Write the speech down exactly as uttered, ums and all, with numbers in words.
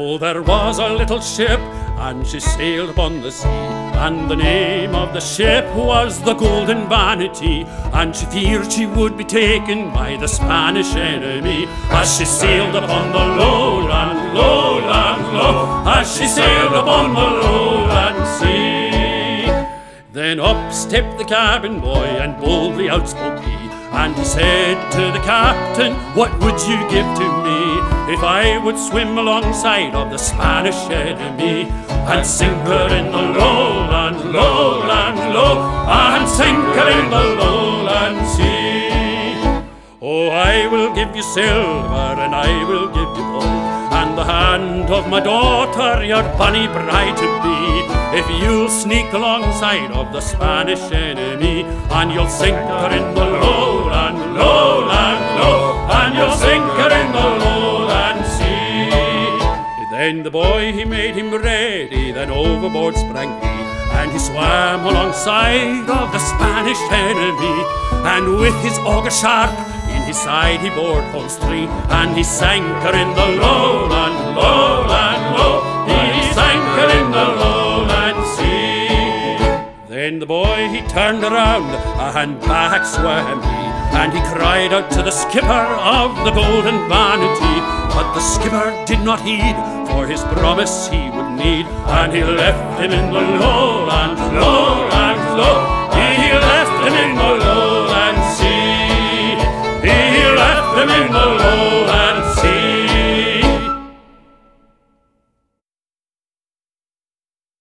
Oh, there was a little ship, and she sailed upon the sea, and the name of the ship was the Golden Vanity, and she feared she would be taken by the Spanish enemy, as she sailed upon the lowland, lowland, low, as she sailed upon the lowland sea. Then up stepped the cabin boy, and boldly out spoke he, and he said to the captain, "What would you give to me if I would swim alongside of the Spanish enemy, and sink her in the lowland, lowland, low, and sink her in the lowland sea?" "Oh, I will give you silver, and I will give you gold, and the hand of my daughter, your bonny bride to be, if you'll sneak alongside of the Spanish enemy, and you'll sink her in the lowland, lowland, low, and you'll sink her in the lowland sea." Then the boy, he made him ready, then overboard sprang he, and he swam alongside of the Spanish enemy, and with his auger sharp in his side he bored holes three, and he sank her in the lowland, lowland, low, he sank her in the lowland sea. Then the boy, he turned around, and back swam he, and he cried out to the skipper of the Golden Vanity, but the skipper did not heed, for his promise he would need, and he left him in the lowland, lowland,